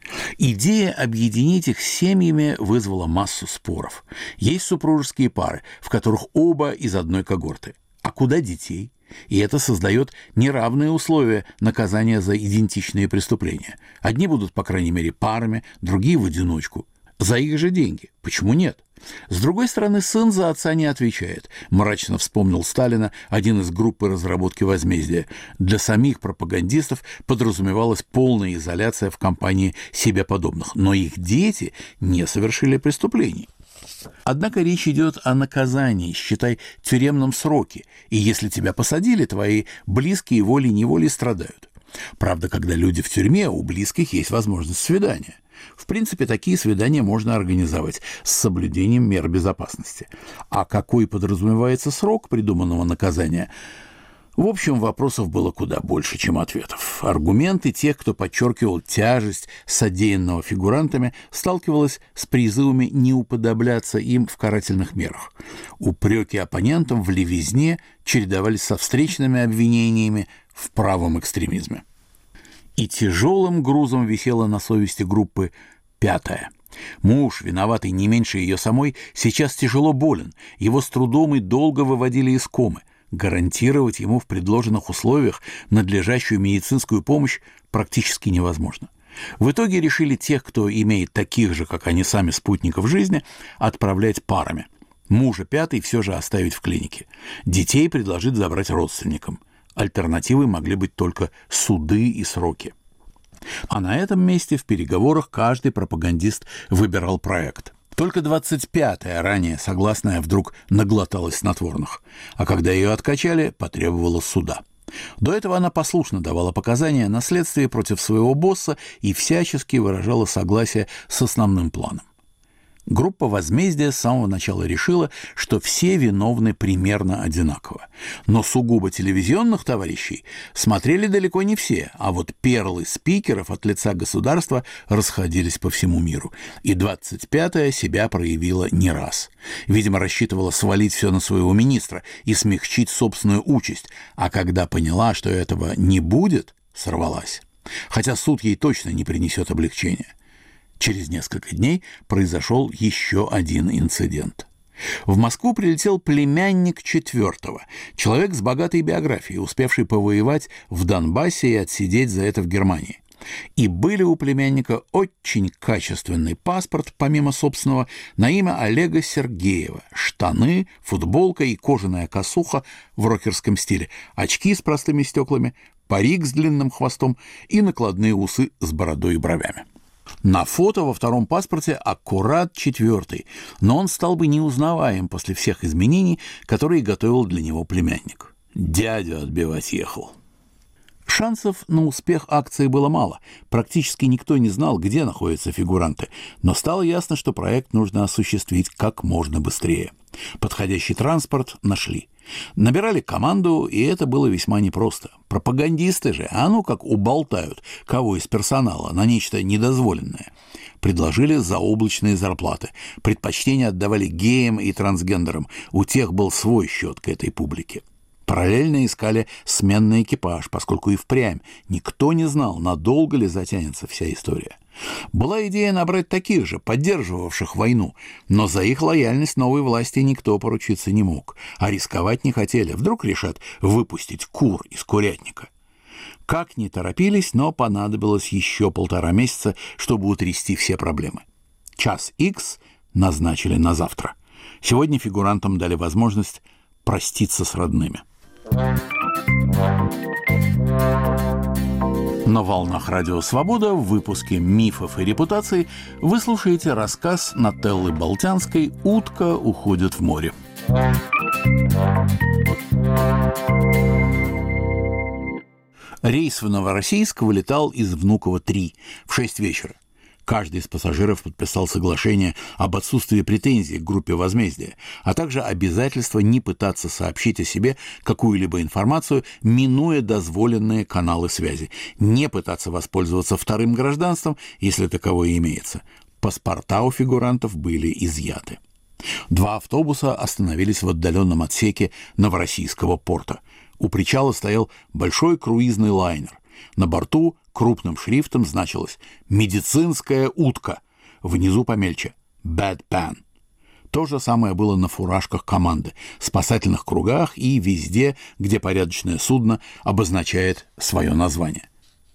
Speaker 1: Идея объединить их с семьями вызвала массу споров. Есть супружеские пары, в которых оба из одной когорты. А куда детей? И это создает неравные условия наказания за идентичные преступления. Одни будут, по крайней мере, парами, другие в одиночку. За их же деньги. Почему нет? С другой стороны, сын за отца не отвечает. Мрачно вспомнил Сталина один из группы разработки возмездия. Для самих пропагандистов подразумевалась полная изоляция в компании себе подобных. Но их дети не совершили преступлений. Однако речь идет о наказании, считай, тюремном сроке. И если тебя посадили, твои близкие волей-неволей страдают. Правда, когда люди в тюрьме, у близких есть возможность свидания. В принципе, такие свидания можно организовать с соблюдением мер безопасности. А какой подразумевается срок придуманного наказания? В общем, вопросов было куда больше, чем ответов. Аргументы тех, кто подчеркивал тяжесть содеянного фигурантами, сталкивалась с призывами не уподобляться им в карательных мерах. Упреки оппонентам в левизне чередовались со встречными обвинениями в правом экстремизме. И тяжелым грузом висела на совести группы пятая. Муж, виноватый не меньше ее самой, сейчас тяжело болен. Его с трудом и долго выводили из комы. Гарантировать ему в предложенных условиях надлежащую медицинскую помощь практически невозможно. В итоге решили тех, кто имеет таких же, как они сами, спутников жизни, отправлять парами. Мужа пятый все же оставить в клинике. Детей предложить забрать родственникам. Альтернативой могли быть только суды и сроки. А на этом месте в переговорах каждый пропагандист выбирал проект. Только двадцать пятая, ранее согласная, вдруг наглоталась снотворных, а когда ее откачали, потребовала суда. До этого она послушно давала показания на следствие против своего босса и всячески выражала согласие с основным планом. Группа «Возмездие» с самого начала решила, что все виновны примерно одинаково. Но сугубо телевизионных товарищей смотрели далеко не все, а вот перлы спикеров от лица государства расходились по всему миру. И двадцать пятая себя проявила не раз. Видимо, рассчитывала свалить все на своего министра и смягчить собственную участь, а когда поняла, что этого не будет, сорвалась. Хотя суд ей точно не принесет облегчения. Через несколько дней произошел еще один инцидент. В Москву прилетел племянник четвертого, человек с богатой биографией, успевший повоевать в Донбассе и отсидеть за это в Германии. И были у племянника очень качественный паспорт, помимо собственного, на имя Олега Сергеева, штаны, футболка и кожаная косуха в рокерском стиле, очки с простыми стеклами, парик с длинным хвостом и накладные усы с бородой и бровями. На фото во втором паспорте аккурат четвертый, но он стал бы неузнаваем после всех изменений, которые готовил для него племянник. Дядю отбивать ехал. Шансов на успех акции было мало. Практически никто не знал, где находятся фигуранты, но стало ясно, что проект нужно осуществить как можно быстрее. Подходящий транспорт нашли. Набирали команду, и это было весьма непросто. Пропагандисты же, а ну как уболтают кого из персонала на нечто недозволенное. Предложили заоблачные зарплаты. Предпочтение отдавали геям и трансгендерам. У тех был свой счет к этой публике. Параллельно искали сменный экипаж, поскольку и впрямь никто не знал, надолго ли затянется вся история. Была идея набрать таких же, поддерживавших войну, но за их лояльность новой власти никто поручиться не мог, а рисковать не хотели, вдруг решат выпустить кур из курятника. Как ни торопились, но понадобилось еще полтора месяца, чтобы утрясти все проблемы. Час икс назначили на завтра. Сегодня фигурантам дали возможность проститься с родными. На волнах Радио Свобода в выпуске «Мифов и репутаций» вы слушаете рассказ Нателлы Болтянской «Утка уходит в море». Рейс в Новороссийск вылетал из Внуково три в шесть вечера. Каждый из пассажиров подписал соглашение об отсутствии претензий к группе «Возмездие», а также обязательство не пытаться сообщить о себе какую-либо информацию, минуя дозволенные каналы связи, не пытаться воспользоваться вторым гражданством, если таковое имеется. Паспорта у фигурантов были изъяты. Два автобуса остановились в отдаленном отсеке Новороссийского порта. У причала стоял большой круизный лайнер. На борту крупным шрифтом значилось «Медицинская утка». Внизу помельче «Bad Pan». То же самое было на фуражках команды, спасательных кругах и везде, где порядочное судно обозначает свое название.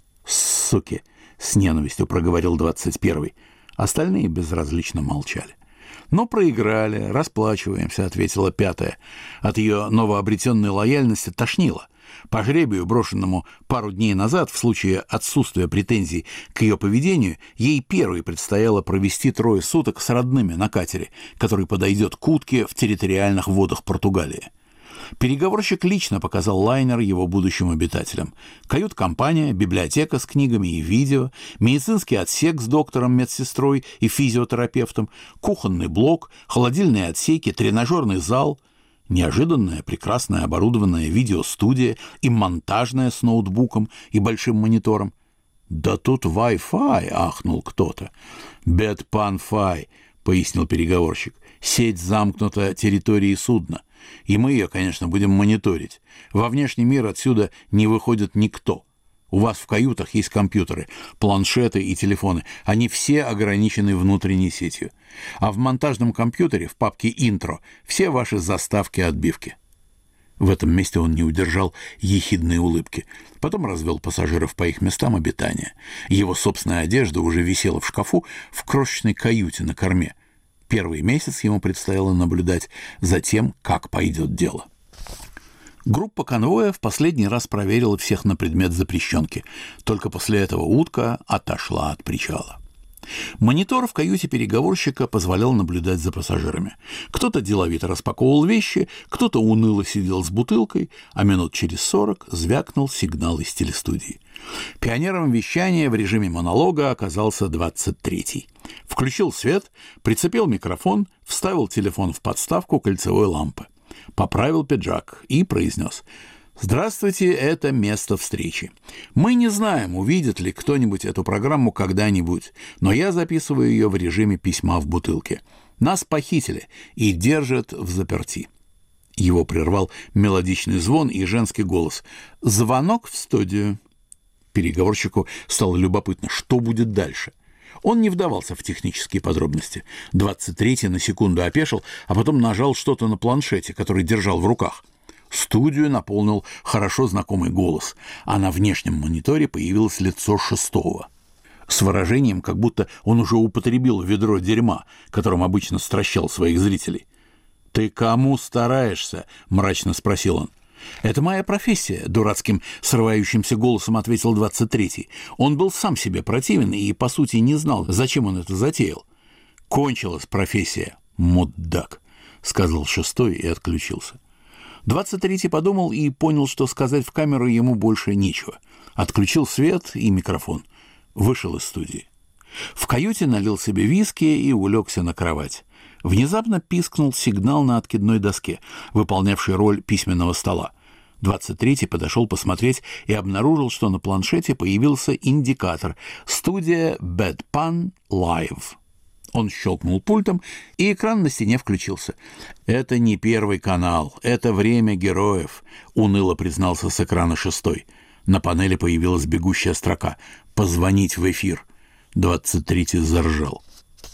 Speaker 1: «Суки!» — с ненавистью проговорил двадцать первый. Остальные безразлично молчали. «Ну, проиграли, расплачиваемся», — ответила пятая. От ее новообретенной лояльности тошнило. По жребию, брошенному пару дней назад, в случае отсутствия претензий к ее поведению, ей первой предстояло провести трое суток с родными на катере, который подойдет к утке в территориальных водах Португалии. Переговорщик лично показал лайнер его будущим обитателям. Кают-компания, библиотека с книгами и видео, медицинский отсек с доктором, медсестрой и физиотерапевтом, кухонный блок, холодильные отсеки, тренажерный зал, неожиданная, прекрасная оборудованная видеостудия и монтажная с ноутбуком и большим монитором. «Да тут Wi-Fi!» — ахнул кто-то. «Bad Pan Fi», — пояснил переговорщик. «Сеть замкнута территории судна. И мы ее, конечно, будем мониторить. Во внешний мир отсюда не выходит никто. У вас в каютах есть компьютеры, планшеты и телефоны. Они все ограничены внутренней сетью. А в монтажном компьютере, в папке «Интро», все ваши заставки-отбивки». В этом месте он не удержал ехидной улыбки. Потом развел пассажиров по их местам обитания. Его собственная одежда уже висела в шкафу в крошечной каюте на корме. Первый месяц ему предстояло наблюдать за тем, как пойдет дело. Группа конвоя в последний раз проверила всех на предмет запрещенки. Только после этого утка отошла от причала. Монитор в каюте переговорщика позволял наблюдать за пассажирами. Кто-то деловито распаковывал вещи, кто-то уныло сидел с бутылкой, а минут через сорок звякнул сигнал из телестудии. Пионером вещания в режиме монолога оказался двадцать третий. Включил свет, прицепил микрофон, вставил телефон в подставку кольцевой лампы, поправил пиджак и произнес: «Здравствуйте, это место встречи. Мы не знаем, увидит ли кто-нибудь эту программу когда-нибудь, но я записываю ее в режиме письма в бутылке. Нас похитили и держат в заперти». Его прервал мелодичный звон и женский голос: «Звонок в студию». Переговорщику стало любопытно, что будет дальше. Он не вдавался в технические подробности. двадцать третий на секунду опешил, а потом нажал что-то на планшете, который держал в руках. Студию наполнил хорошо знакомый голос, а на внешнем мониторе появилось лицо шестого. С выражением, как будто он уже употребил ведро дерьма, которым обычно стращал своих зрителей. «Ты кому стараешься?» – мрачно спросил он. «Это моя профессия», – дурацким срывающимся голосом ответил двадцать третий. Он был сам себе противен и, по сути, не знал, зачем он это затеял. «Кончилась профессия, мудак», – сказал шестой и отключился. двадцать третий подумал и понял, что сказать в камеру ему больше нечего. Отключил свет и микрофон. Вышел из студии. В каюте налил себе виски и улегся на кровать. Внезапно пискнул сигнал на откидной доске, выполнявший роль письменного стола. двадцать третий подошел посмотреть и обнаружил, что на планшете появился индикатор «Студия Bedpan Live». Он щелкнул пультом, и экран на стене включился. «Это не Первый канал, это «Время героев», — уныло признался с экрана шестой. На панели появилась бегущая строка «Позвонить в эфир». двадцать третий заржал.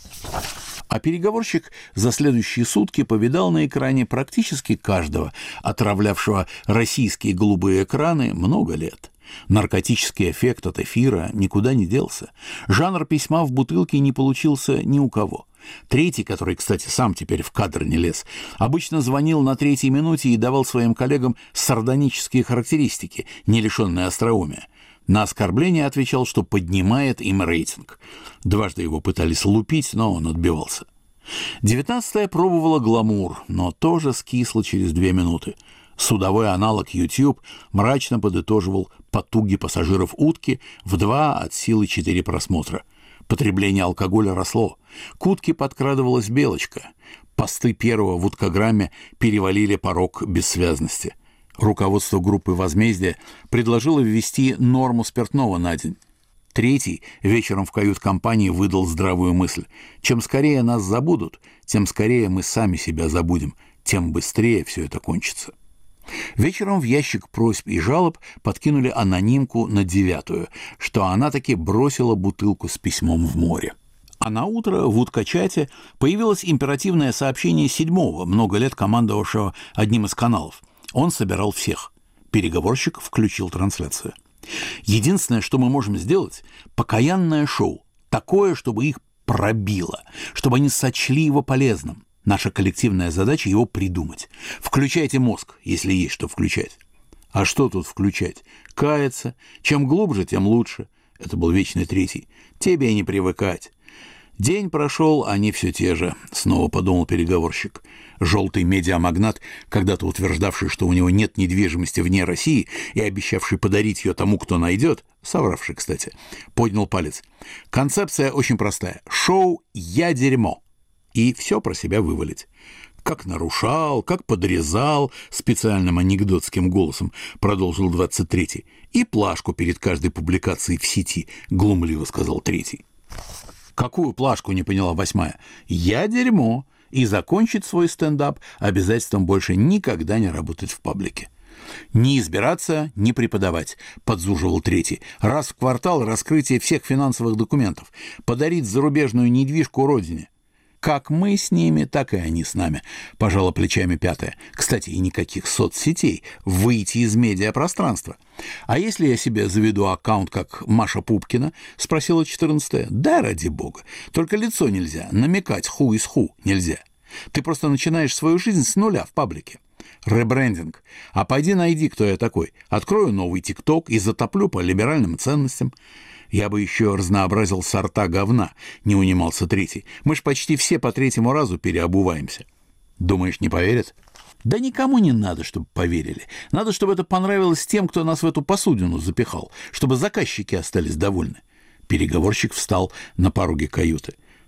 Speaker 1: А переговорщик за следующие сутки повидал на экране практически каждого, отравлявшего российские голубые экраны много лет. Наркотический эффект от эфира никуда не делся. Жанр письма в бутылке не получился ни у кого. Третий, который, кстати, сам теперь в кадр не лез, обычно звонил на третьей минуте и давал своим коллегам сардонические характеристики, не лишенные остроумия. На оскорбление отвечал, что поднимает им рейтинг. Дважды его пытались лупить, но он отбивался. Девятнадцатая пробовала гламур, но тоже скисла через две минуты. Судовой аналог YouTube мрачно подытоживал потуги пассажиров утки в два от силы четыре просмотра. Потребление алкоголя росло. К утке подкрадывалась белочка. Посты первого в уткограмме перевалили порог бессвязности. Руководство группы «Возмездие» предложило ввести норму спиртного на день. Третий вечером в кают-компании выдал здравую мысль. Чем скорее нас забудут, тем скорее мы сами себя забудем, тем быстрее все это кончится. Вечером в ящик просьб и жалоб подкинули анонимку на девятую, что она таки бросила бутылку с письмом в море. А на утро в уткачате появилось императивное сообщение седьмого, много лет командовавшего одним из каналов. Он собирал всех. Переговорщик включил трансляцию. Единственное, что мы можем сделать – покаянное шоу. Такое, чтобы их пробило, чтобы они сочли его полезным. Наша коллективная задача – его придумать. Включайте мозг, если есть что включать. А что тут включать? Каяться. Чем глубже, тем лучше. Это был вечный третий. Тебе не привыкать. День прошел, они все те же, снова подумал переговорщик. Желтый медиамагнат, когда-то утверждавший, что у него нет недвижимости вне России и обещавший подарить ее тому, кто найдет, совравший, кстати, поднял палец. Концепция очень простая. Шоу «Я дерьмо». И все про себя вывалить. Как нарушал, как подрезал, специальным анекдотским голосом продолжил двадцать третий. И плашку перед каждой публикацией в сети, глумливо сказал третий. Какую плашку, не поняла восьмая? «Я дерьмо». И закончить свой стендап обязательством больше никогда не работать в паблике. «Не избираться, не преподавать», — подзуживал третий. «Раз в квартал раскрытие всех финансовых документов. Подарить зарубежную недвижку родине». «Как мы с ними, так и они с нами», — пожала плечами пятая. «Кстати, и никаких соцсетей. Выйти из медиапространства». «А если я себе заведу аккаунт, как Маша Пупкина?» — спросила четырнадцатая. «Да, ради бога. Только лицо нельзя. Намекать ху из ху нельзя. Ты просто начинаешь свою жизнь с нуля в паблике. Ребрендинг. А пойди найди, кто я такой. Открою новый ТикТок и затоплю по либеральным ценностям». «Я бы еще разнообразил сорта говна», — не унимался третий. «Мы ж почти все по третьему разу переобуваемся». «Думаешь, не поверят?» «Да никому не надо, чтобы поверили. Надо, чтобы это понравилось тем, кто нас в эту посудину запихал, чтобы заказчики остались довольны». Переговорщик встал на пороге каюты.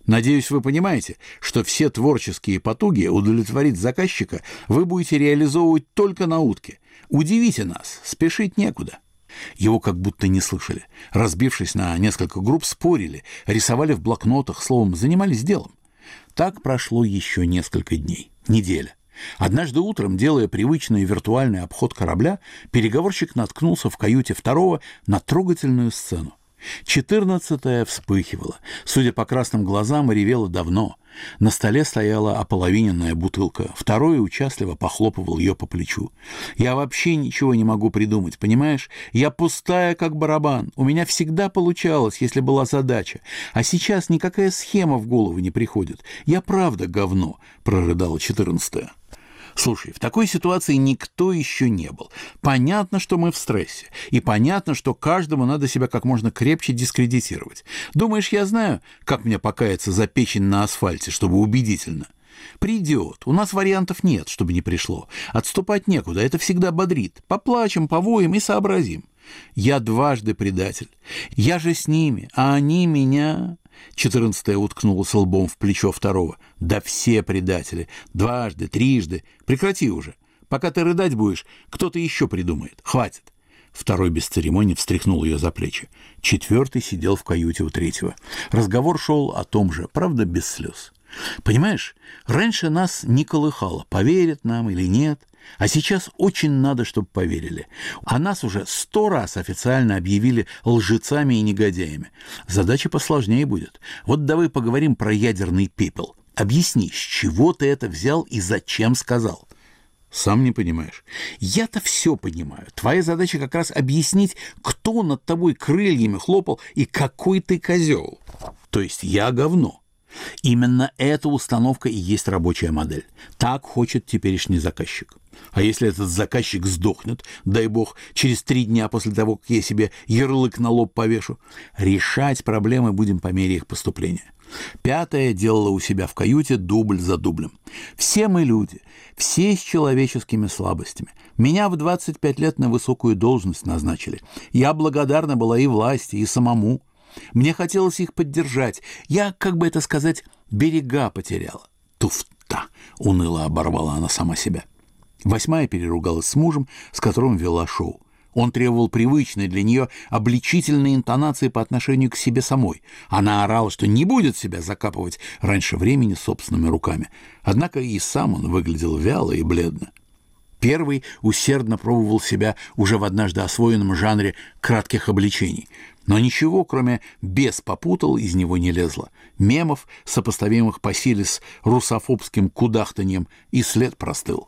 Speaker 1: Надеюсь, вы понимаете, что все творческие потуги удовлетворить заказчика вы будете реализовывать только на утке. Удивите нас, спешить некуда». Его как будто не слышали. Разбившись на несколько групп, спорили, рисовали в блокнотах, словом, занимались делом. Так прошло еще несколько дней, неделя. Однажды утром, делая привычный виртуальный обход корабля, переговорщик наткнулся в каюте второго на трогательную сцену. Четырнадцатая вспыхивала. Судя по красным глазам, ревела давно. На столе стояла ополовиненная бутылка. Второй участливо похлопывал ее по плечу. «Я вообще ничего не могу придумать, понимаешь? Я пустая, как барабан. У меня всегда получалось, если была задача. А сейчас никакая схема в голову не приходит. Я правда говно», — прорыдала четырнадцатая. Слушай, в такой ситуации никто еще не был. Понятно, что мы в стрессе. И понятно, что каждому надо себя как можно крепче дискредитировать. Думаешь, я знаю, как мне покаяться за печень на асфальте, чтобы убедительно? Придет. У нас вариантов нет, чтобы не пришло. Отступать некуда. Это всегда бодрит. Поплачем, повоем и сообразим. Я дважды предатель. Я же с ними, а они меня... Четырнадцатая уткнулась лбом в плечо второго. «Да все предатели. Дважды, трижды. Прекрати уже. Пока ты рыдать будешь, кто-то еще придумает. Хватит». Второй без церемоний встряхнул ее за плечи. Четвертый сидел в каюте у третьего. Разговор шел о том же, правда, без слез. «Понимаешь, раньше нас не колыхало, поверят нам или нет. А сейчас очень надо, чтобы поверили. А нас уже сто раз официально объявили лжецами и негодяями. Задача посложнее будет. Вот давай поговорим про ядерный пепел. Объясни, с чего ты это взял и зачем сказал?» «Сам не понимаешь». «Я-то все понимаю. Твоя задача как раз объяснить, кто над тобой крыльями хлопал и какой ты козел. То есть я говно. Именно эта установка и есть рабочая модель. Так хочет теперешний заказчик. А если этот заказчик сдохнет, дай бог, через три дня после того, как я себе ярлык на лоб повешу, решать проблемы будем по мере их поступления». Пятая делала у себя в каюте дубль за дублем. «Все мы люди, все с человеческими слабостями. Меня в двадцать пять лет на высокую должность назначили. Я благодарна была и власти, и самому. Мне хотелось их поддержать. Я, как бы это сказать, берега потеряла». «Туфта!» — уныло оборвала она сама себя. Восьмая переругалась с мужем, с которым вела шоу. Он требовал привычной для нее обличительной интонации по отношению к себе самой. Она орала, что не будет себя закапывать раньше времени собственными руками. Однако и сам он выглядел вяло и бледно. Первый усердно пробовал себя уже в однажды освоенном жанре кратких обличений. Но ничего, кроме «бес попутал», из него не лезло. Мемов, сопоставимых по силе с русофобским кудахтаньем, и след простыл.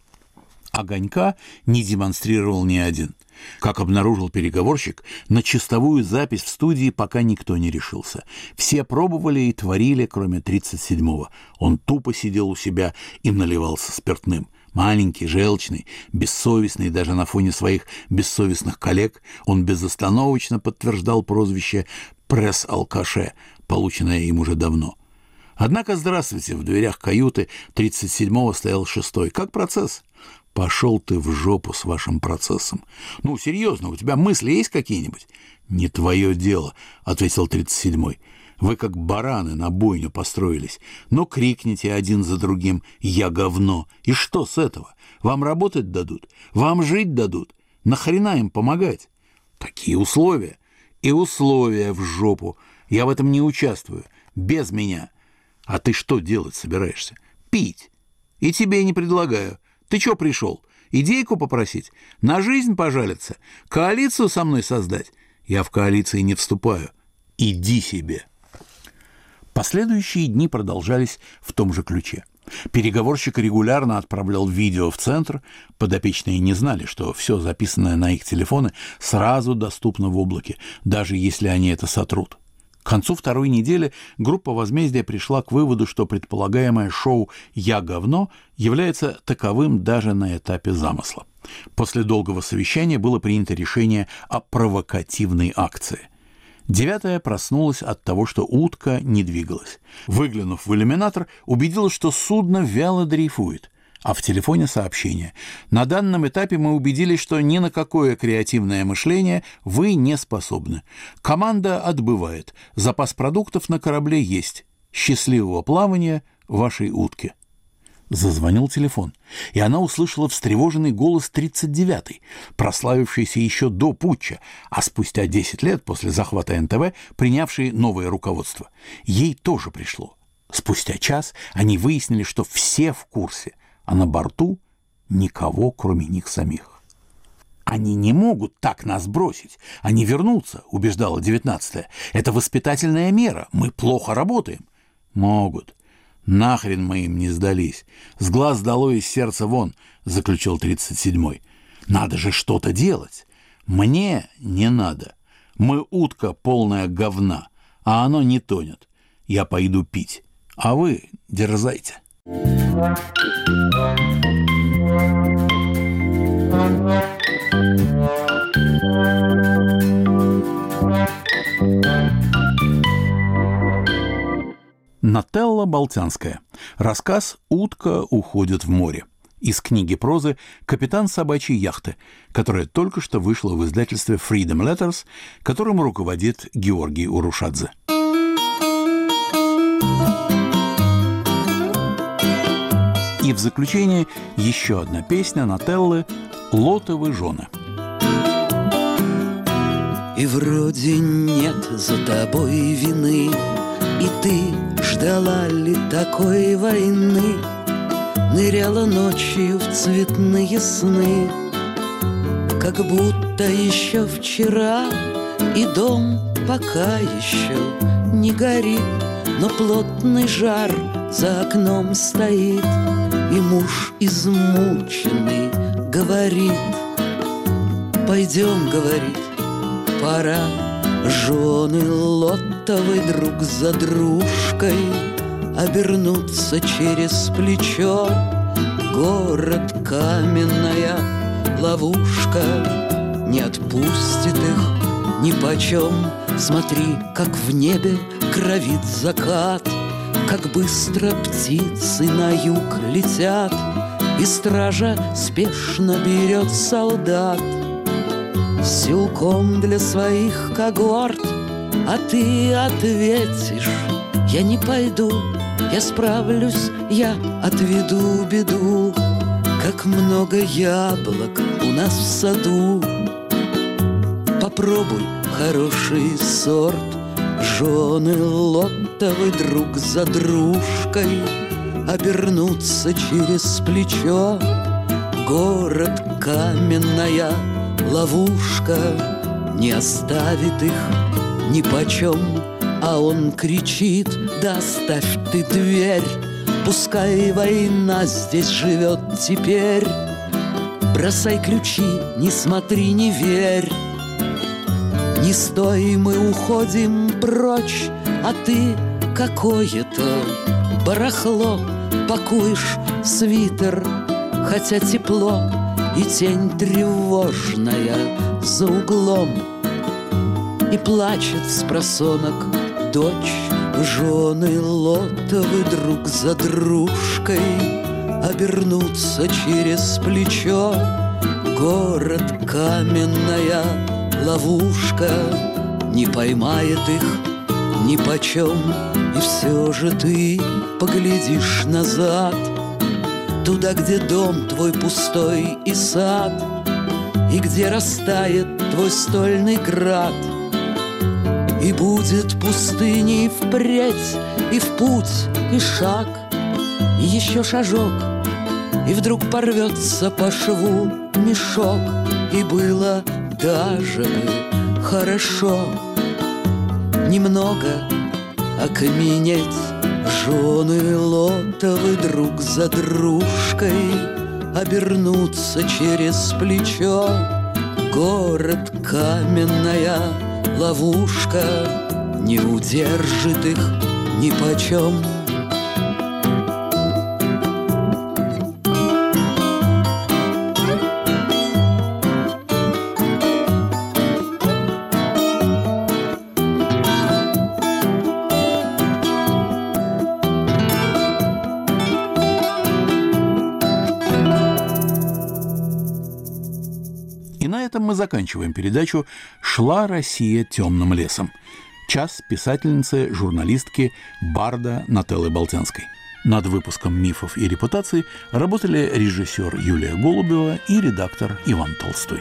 Speaker 1: Огонька не демонстрировал ни один. Как обнаружил переговорщик, на чистовую запись в студии пока никто не решился. Все пробовали и творили, кроме тридцать седьмого. Он тупо сидел у себя и наливался спиртным. Маленький, желчный, бессовестный даже на фоне своих бессовестных коллег, он безостановочно подтверждал прозвище «пресс-алкаше», полученное им уже давно. Однако, здравствуйте, в дверях каюты тридцать седьмого стоял шестой. Как процесс? «Пошел ты в жопу с вашим процессом. Ну, серьезно, у тебя мысли есть какие-нибудь?» «Не твое дело», — ответил тридцать седьмой. «Вы как бараны на бойню построились. Но крикните один за другим: «Я говно!» И что с этого? Вам работать дадут? Вам жить дадут? Нахрена им помогать? Такие условия. И условия в жопу. Я в этом не участвую. Без меня. А ты что делать собираешься? Пить. И тебе не предлагаю. Ты чё пришел? Идейку попросить? На жизнь пожалиться? Коалицию со мной создать? Я в коалиции не вступаю. Иди себе». Последующие дни продолжались в том же ключе. Переговорщик регулярно отправлял видео в центр. Подопечные не знали, что все записанное на их телефоны сразу доступно в облаке, даже если они это сотрут. К концу второй недели группа возмездия пришла к выводу, что предполагаемое шоу «Я говно» является таковым даже на этапе замысла. После долгого совещания было принято решение о провокативной акции. Девятая проснулась от того, что утка не двигалась. Выглянув в иллюминатор, убедилась, что судно вяло дрейфует. А в телефоне сообщение: «На данном этапе мы убедились, что ни на какое креативное мышление вы не способны. Команда отбывает. Запас продуктов на корабле есть». Счастливого плавания вашей утке. Зазвонил телефон, и она услышала встревоженный голос тридцать девятой, прославившийся еще до путча, а спустя десять лет после захвата эн тэ вэ принявший новое руководство. Ей тоже пришло. Спустя час они выяснили, что все в курсе, а на борту никого, кроме них самих. «Они не могут так нас бросить. Они вернутся», — убеждала девятнадцатая. «Это воспитательная мера. Мы плохо работаем». «Могут. Нахрен мы им не сдались. С глаз долой, из сердца вон», — заключил тридцать седьмой. «Надо же что-то делать. Мне не надо. Мы утка полная говна, а оно не тонет. Я пойду пить. А вы дерзайте». Нателла Болтянская. Рассказ «Утка уходит в море». Из книги прозы «Капитан собачьей яхты», которая только что вышла в издательстве Freedom Letters, которым руководит Георгий Урушадзе. И в заключение еще одна песня Нателлы «Лотовы жены».
Speaker 2: И вроде нет за тобой вины, и ты ждала ли такой войны? Ныряла ночью в цветные сны, как будто еще вчера, и дом пока еще не горит, но плотный жар за окном стоит, и муж измученный говорит: пойдем, говорит, пора. Жены лотовы друг за дружкой обернутся через плечо. Город — каменная ловушка, не отпустит их нипочем. Смотри, как в небе кровит закат, как быстро птицы на юг летят, и стража спешно берет солдат силком для своих когорт. А ты ответишь: я не пойду, я справлюсь, я отведу беду. Как много яблок у нас в саду, попробуй хороший сорт. Жены лотовы друг за дружкой обернутся через плечо. Город — каменная ловушка, не оставит их нипочем. А он кричит: да оставь ты дверь, пускай война здесь живет теперь. Бросай ключи, не смотри, не верь. Не стой, мы уходим прочь, а ты какое-то барахло пакуешь в свитер, хотя тепло и тень тревожная за углом. И плачет спросонок дочь. Жены лотовы друг за дружкой обернутся через плечо. Город — каменная ловушка, не поймает их нипочем. И все же ты поглядишь назад, туда, где дом твой пустой и сад, и где растает твой стольный град. И будет пустыней впредь, и в путь, и шаг, и еще шажок, и вдруг порвется по шву мешок. И было даже хорошо немного окаменеть. Жены лотовы друг за дружкой обернутся через плечо. Город — каменная ловушка, не удержит их нипочем.
Speaker 1: Мы заканчиваем передачу «Шла Россия темным лесом». Час писательницы, журналистки, барда Нателлы Болтянской. Над выпуском «Мифов и репутаций» работали режиссер Юлия Голубева и редактор Иван Толстой.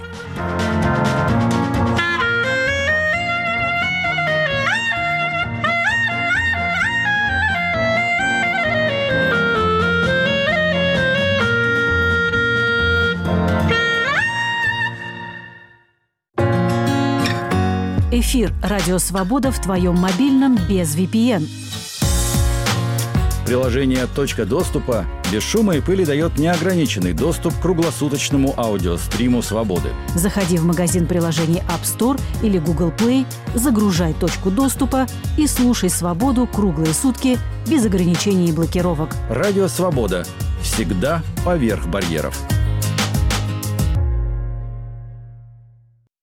Speaker 4: Эфир «Радио Свобода» в твоем мобильном без ви пи эн.
Speaker 5: Приложение «Точка доступа» без шума и пыли дает неограниченный доступ к круглосуточному аудиостриму «Свободы».
Speaker 4: Заходи в магазин приложений App Store или Google Play, загружай «Точку доступа» и слушай «Свободу» круглые сутки без ограничений и блокировок.
Speaker 5: Радио «Свобода». Всегда поверх барьеров.